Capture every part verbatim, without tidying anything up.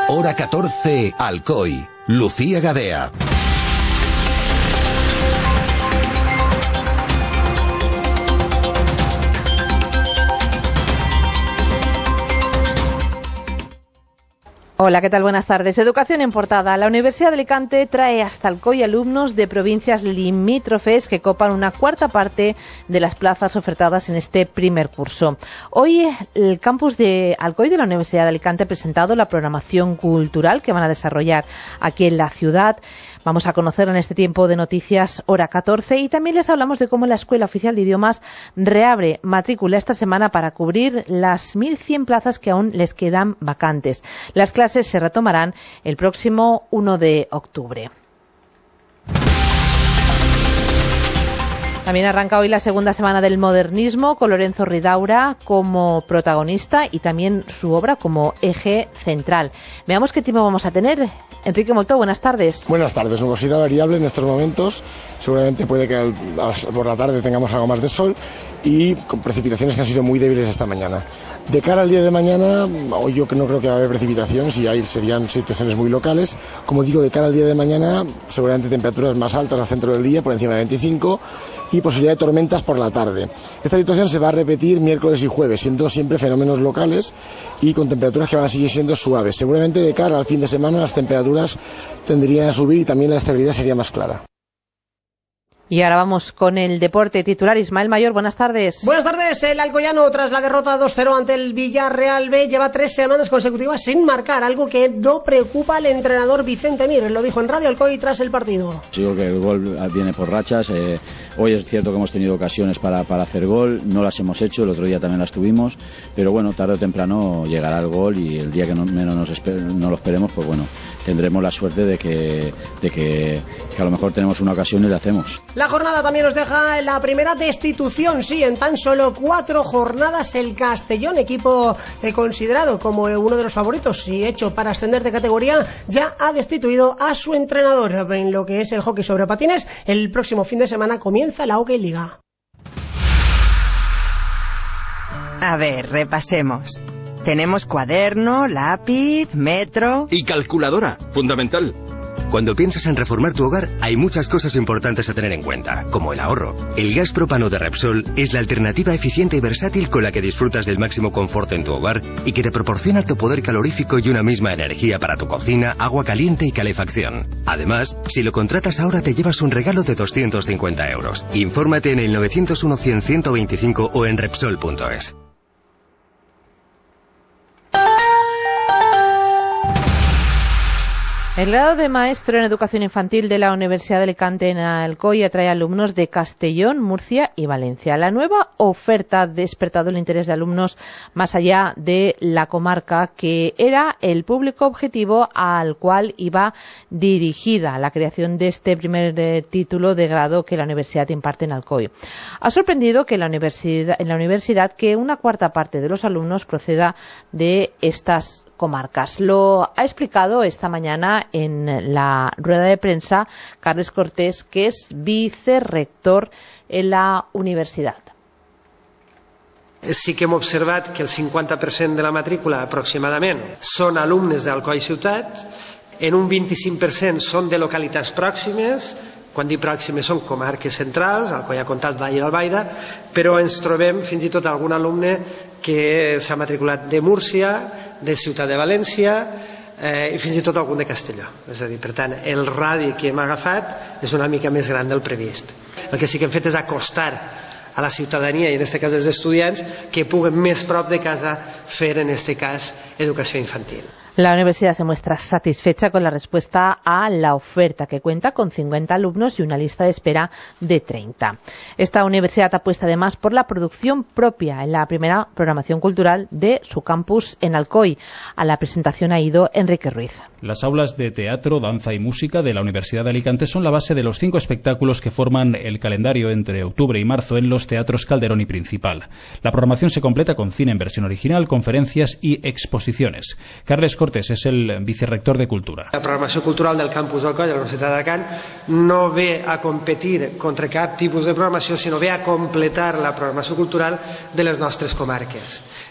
Hora catorce, Alcoy. Lucía Gadea. Hola, ¿qué tal? Buenas tardes. Educación en portada. La Universidad de Alicante trae hasta Alcoy alumnos de provincias limítrofes que copan una cuarta parte de las plazas ofertadas en este primer curso. Hoy el campus de Alcoy de la Universidad de Alicante ha presentado la programación cultural que van a desarrollar aquí en la ciudad. Vamos a conocer en este tiempo de noticias Hora catorce y también les hablamos de cómo la Escuela Oficial de Idiomas reabre matrícula esta semana para cubrir las mil cien plazas que aún les quedan vacantes. Las clases se retomarán el próximo uno de octubre. También arranca hoy la segunda semana del modernismo con Lorenzo Ridaura como protagonista y también su obra como eje central. Veamos qué tiempo vamos a tener. Enrique Moltó, buenas tardes. Buenas tardes. Nubosidad variable en estos momentos. Seguramente puede que al, al, por la tarde tengamos algo más de sol y con precipitaciones que han sido muy débiles esta mañana. De cara al día de mañana, hoy yo no creo que va a haber precipitaciones y ahí serían situaciones muy locales. Como digo, de cara al día de mañana, seguramente temperaturas más altas al centro del día, por encima de veinticinco, y posibilidad de tormentas por la tarde. Esta situación se va a repetir miércoles y jueves, siendo siempre fenómenos locales y con temperaturas que van a seguir siendo suaves. Seguramente de cara al fin de semana las temperaturas tendrían a subir y también la estabilidad sería más clara. Y ahora vamos con el deporte titular. Ismael Mayor, buenas tardes. Buenas tardes. El alcoyano, tras la derrota dos cero ante el Villarreal B, lleva tres semanas consecutivas sin marcar, algo que no preocupa al entrenador Vicente Mir. Lo dijo en Radio Alcoy tras el partido. Digo que el gol viene por rachas. Eh, hoy es cierto que hemos tenido ocasiones para, para hacer gol, no las hemos hecho, el otro día también las tuvimos, pero bueno, tarde o temprano llegará el gol y el día que no, menos nos esper, no lo esperemos, pues bueno, tendremos la suerte de que, de que, que a lo mejor tenemos una ocasión y la hacemos. La jornada también nos deja la primera destitución, sí, en tan solo cuatro jornadas el Castellón, equipo eh, considerado como uno de los favoritos y hecho para ascender de categoría, ya ha destituido a su entrenador. En lo que es el hockey sobre patines, el próximo fin de semana comienza la Hockey Liga. A ver, repasemos. Tenemos cuaderno, lápiz, metro... Y calculadora, fundamental. Cuando piensas en reformar tu hogar, hay muchas cosas importantes a tener en cuenta, como el ahorro. El gas propano de Repsol es la alternativa eficiente y versátil con la que disfrutas del máximo confort en tu hogar y que te proporciona tu poder calorífico y una misma energía para tu cocina, agua caliente y calefacción. Además, si lo contratas ahora te llevas un regalo de doscientos cincuenta euros. Infórmate en el nueve cero uno, cien, ciento veinticinco o en Repsol punto es. El grado de maestro en educación infantil de la Universidad de Alicante en Alcoy atrae alumnos de Castellón, Murcia y Valencia. La nueva oferta ha despertado el interés de alumnos más allá de la comarca, que era el público objetivo al cual iba dirigida la creación de este primer eh, título de grado que la universidad imparte en Alcoy. Ha sorprendido que la universidad, en la universidad que una cuarta parte de los alumnos proceda de estas comarcas. Lo ha explicado esta mañana en la rueda de prensa Carles Cortés, que es vicerrector en la universidad. Sí que hem observat que el cinquanta per cent de la matrícula aproximadament són alumnes d'Alcoi ciutat, en un vint-i-cinc per cent són de localitats pròximes, quan dic pròximes són comarques centrals, Alcoi ha Comtat, Vall d'Albaida, però ens trobem fins i tot algun alumne que s'ha matriculat de Múrcia, de Ciutat de València eh, i fins i tot algun de Castelló. És a dir, per tant, el radi que hem agafat és una mica més gran del previst. El que sí que hem fet és acostar a la ciutadania, i en aquest cas dels estudiants, que puguen més prop de casa fer, en aquest cas, educació infantil. La universidad se muestra satisfecha con la respuesta a la oferta, que cuenta con cincuenta alumnos y una lista de espera de treinta. Esta universidad apuesta además por la producción propia en la primera programación cultural de su campus en Alcoy. A la presentación ha ido Enrique Ruiz. Las aulas de teatro, danza y música de la Universidad de Alicante son la base de los cinco espectáculos que forman el calendario entre octubre y marzo en los teatros Calderón y Principal. La programación se completa con cine en versión original, conferencias y exposiciones. Carles Cortés es el vicerrector de Cultura. La programació cultural del campus d'Alcoi de la Universitat d'Alacant no ve a competir contra cap tipus de programació, sinó ve a completar la programació cultural de les nostres comarques.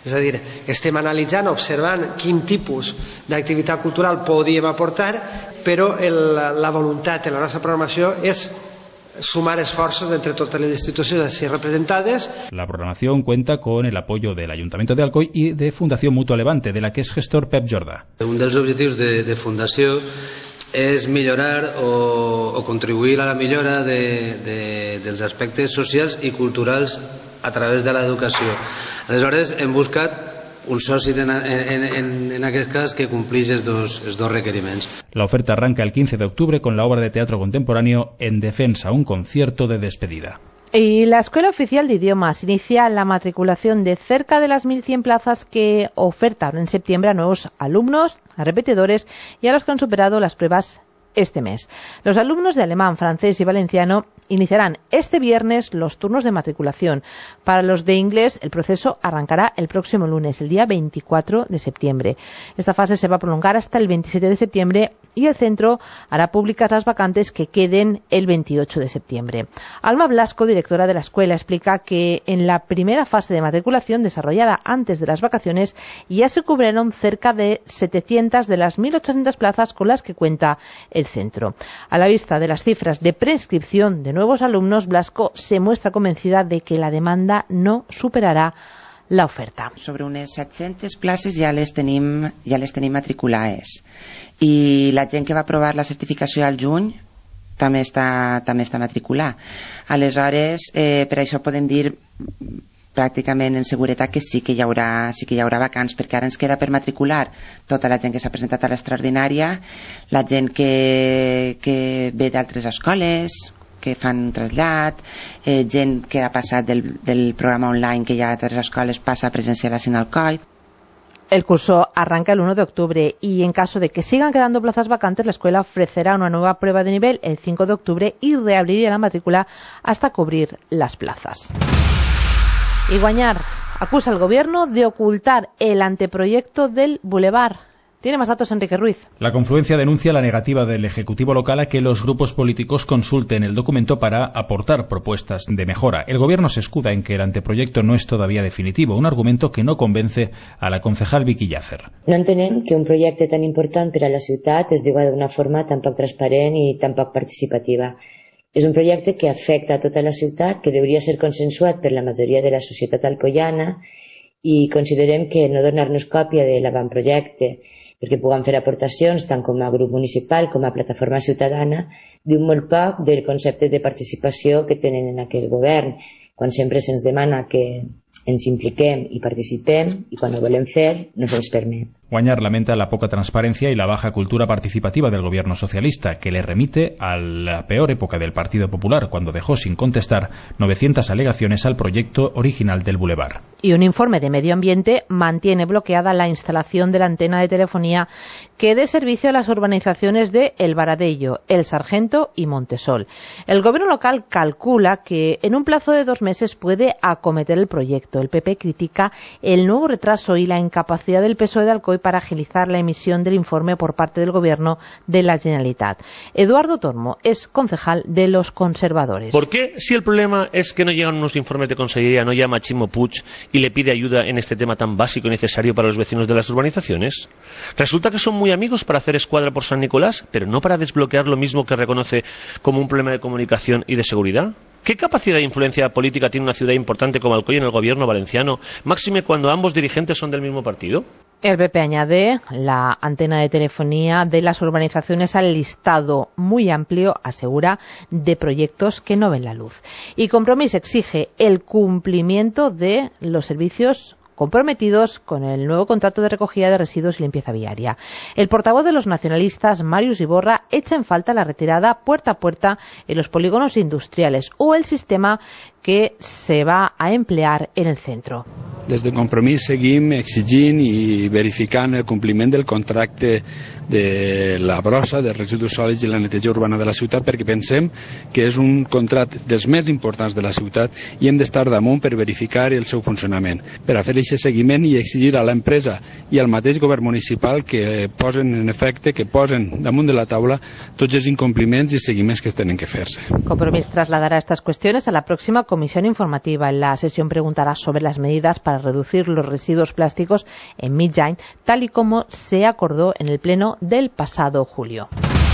És a dir, estem analitzant, observant quin tipus d'activitat cultural podíem aportar, però el, la voluntat de la nostra programació és sumar esfuerzos entre todas las instituciones así representadas. La programación cuenta con el apoyo del Ayuntamiento de Alcoi y de Fundación Mutua Levante, de la que es gestor Pep Jordà. Un dels objectius de, de Fundació és millorar o, o contribuir a la millora de, de, dels aspectes socials i culturals a través de l'educació. Aleshores, hem buscat un soci en, en, en, en aquest cas que complís els dos, els dos requeriments. La oferta arranca el quince de octubre con la obra de teatro contemporáneo En Defensa, un concierto de despedida. Y la Escuela Oficial de Idiomas inicia la matriculación de cerca de las mil cien plazas que ofertan en septiembre a nuevos alumnos, a repetidores y a los que han superado las pruebas este mes. Los alumnos de alemán, francés y valenciano iniciarán este viernes los turnos de matriculación. Para los de inglés, el proceso arrancará el próximo lunes, el día veinticuatro de septiembre. Esta fase se va a prolongar hasta el veintisiete de septiembre y el centro hará públicas las vacantes que queden el veintiocho de septiembre. Alma Blasco, directora de la escuela, explica que en la primera fase de matriculación desarrollada antes de las vacaciones ya se cubrieron cerca de setecientas de las mil ochocientas plazas con las que cuenta el centro. A la vista de las cifras de preinscripción de nuevos alumnos, Blasco se muestra convencida de que la demanda no superarà la oferta. Sobre unes set-centes places ja les tenim, ja les tenim matriculades i la gent que va aprovar la certificació al juny també està, també està matriculada. Aleshores, eh, per això podem dir pràcticament en seguretat que sí que hi haurà, sí que hi haurà vacants, perquè ara ens queda per matricular tota la gent que s'ha presentat a l'extraordinària, la gent que, que ve d'altres escoles, que fan un trasllat, eh, gent que ha passat del, del programa online que hi ha a altres escoles passa a presencial a Sinalcoi. El curso arranca el uno de octubre y en caso de que sigan quedando plazas vacantes, la escuela ofrecerá una nueva prueba de nivel el cinco de octubre y reabriría la matrícula hasta cubrir las plazas. Y Guanyar acusa al gobierno de ocultar el anteproyecto del Boulevard. Tiene más datos Enrique Ruiz. La confluencia denuncia la negativa del Ejecutivo local a que los grupos políticos consulten el documento para aportar propuestas de mejora. El Gobierno se escuda en que el anteproyecto no es todavía definitivo, un argumento que no convence a la concejal Vicky Llàcer. No entenem que un projecte tan important per a la ciutat es diga d'una forma tan poc transparent i tan poc participativa. És un projecte que afecta a tota la ciutat, que hauria ser consensuat per la majoria de la societat alcoiana i considerem que no donar-nos còpia de l'avantprojecte perquè puguem fer aportacions tant com a grup municipal com a plataforma ciutadana diu molt poc del concepte de participació que tenen en aquest govern, quan sempre se'ns demana que ens impliquem i participem i quan ho volem fer no se'ns permet. Guanyar lamenta la poca transparencia y la baja cultura participativa del gobierno socialista, que le remite a la peor época del Partido Popular, cuando dejó sin contestar novecientas alegaciones al proyecto original del Boulevard. Y un informe de medio ambiente mantiene bloqueada la instalación de la antena de telefonía que dé servicio a las urbanizaciones de El Baradello, El Sargento y Montesol. El gobierno local calcula que en un plazo de dos meses puede acometer el proyecto. El P P critica el nuevo retraso y la incapacidad del P S O E de Alcoy para agilizar la emisión del informe por parte del Gobierno de la Generalitat. Eduardo Tormo es concejal de los conservadores. ¿Por qué, si el problema es que no llegan unos informes de consellería, no llama a Chimo Puig y le pide ayuda en este tema tan básico y necesario para los vecinos de las urbanizaciones? Resulta que son muy amigos para hacer escuadra por San Nicolás, pero no para desbloquear lo mismo que reconoce como un problema de comunicación y de seguridad. ¿Qué capacidad de influencia política tiene una ciudad importante como Alcoy en el gobierno valenciano, máxime cuando ambos dirigentes son del mismo partido? El P P añade la antena de telefonía de las urbanizaciones al listado muy amplio, asegura, de proyectos que no ven la luz. Y Compromís exige el cumplimiento de los servicios comprometidos con el nuevo contrato de recogida de residuos y limpieza viaria. El portavoz de los nacionalistas, Màrius Iborra, echa en falta la retirada puerta a puerta en los polígonos industriales o el sistema que se va a emplear en el centro. Des de Compromís seguim exigint i verificant el compliment del contracte de la brossa, de residus sòlids i la neteja urbana de la ciutat, perquè pensem que és un contracte dels més importants de la ciutat i hem d'estar damunt per verificar el seu funcionament, per a fer aquest seguiment i exigir a l'empresa i al mateix govern municipal que posen en efecte, que posen damunt de la taula tots els incompliments i seguiments que tenen que fer-se. Compromís trasladará estas cuestiones a la próxima comisión informativa. En la sesión preguntará sobre las medidas para para reducir los residuos plásticos en Mitjany, tal y como se acordó en el pleno del pasado julio.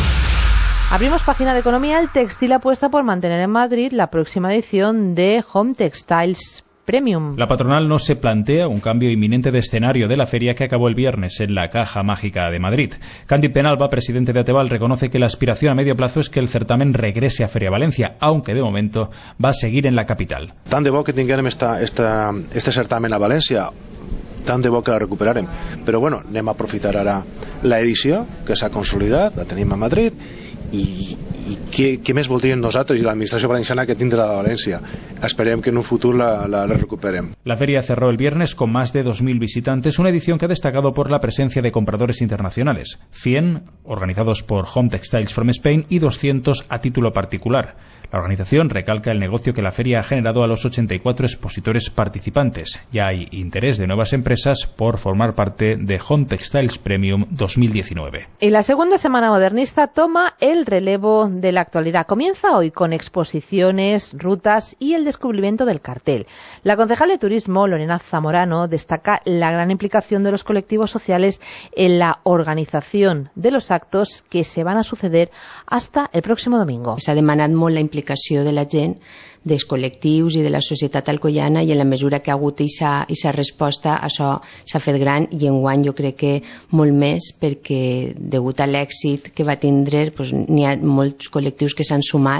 Abrimos página de economía. El textil apuesta por mantener en Madrid la próxima edición de Home Textiles Premium. La patronal no se plantea un cambio inminente de escenario de la feria que acabó el viernes en la Caja Mágica de Madrid. Cándido Penalba, presidente de Ateval, reconoce que la aspiración a medio plazo es que el certamen regrese a Feria Valencia, aunque de momento va a seguir en la capital. Tant de bo que tinguem esta, esta, este certamen a València, tant de bo que la recuperarem. Però bueno, anem a aprofitar ara l'edició, que s'ha consolidat, la tenim a Madrid, i, i què, què més voldríem nosaltres i l'administració valenciana que tindrà de València? Esperem que en un futur la, la, la recuperem. La feria cerró el viernes con más de dos mil visitantes, una edición que ha destacado por la presencia de compradores internacionales, cien organizados por Home Textiles from Spain y doscientos a título particular. La organización recalca el negocio que la feria ha generado a los ochenta y cuatro expositores participantes. Ya hay interés de nuevas empresas por formar parte de Home Textiles Premium dos mil diecinueve. Y la segunda semana modernista toma el relevo de la actualidad. Comienza hoy con exposiciones, rutas y el descubrimiento del cartel. La concejal de Turismo, Lorena Zamorano, destaca la gran implicación de los colectivos sociales en la organización de los actos que se van a suceder hasta el próximo domingo. S'ha demanat molt la implicació de la gent, dels col·lectius i de la societat alcoiana, i en la mesura que ha hagut aquesta resposta, això s'ha fet gran, i enguany jo crec que molt més, perquè degut a l'èxit que va tindre, doncs, n'hi ha molts col·lectius que s'han sumat.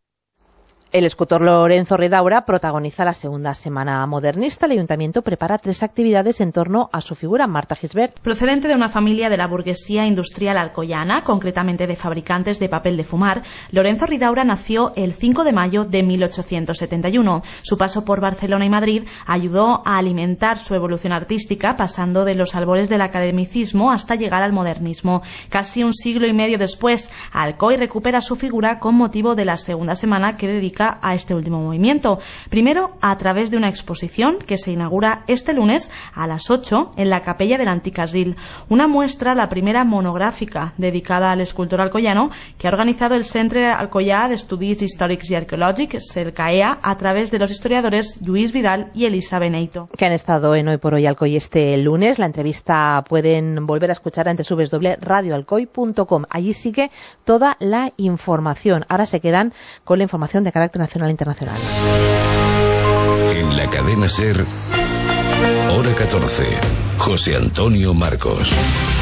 El escultor Lorenzo Ridaura protagoniza la segunda semana modernista. El ayuntamiento prepara tres actividades en torno a su figura. Marta Gisbert. Procedente de una familia de la burguesía industrial alcoyana, concretamente de fabricantes de papel de fumar, Lorenzo Ridaura nació el cinco de mayo de mil ochocientos setenta y uno. Su paso por Barcelona y Madrid ayudó a alimentar su evolución artística, pasando de los albores del academicismo hasta llegar al modernismo. Casi un siglo y medio después, Alcoy recupera su figura con motivo de la segunda semana que dedica a este último movimiento. Primero, a través de una exposición que se inaugura este lunes a las ocho en la capella del Antic Asil. Una muestra, la primera monográfica dedicada al escultor alcoyano, que ha organizado el Centre Alcoyà d'Estudis Històrics i Arqueològics, CELCAEA, a través de los historiadores Lluís Vidal y Elisa Beneito. Que han estado en Hoy por Hoy Alcoy este lunes. La entrevista pueden volver a escuchar en doble u doble u doble u punto radio alcoy punto com. Allí sigue toda la información. Ahora se quedan con la información de carácter nacional e internacional. En la cadena SER, hora catorce, José Antonio Marcos.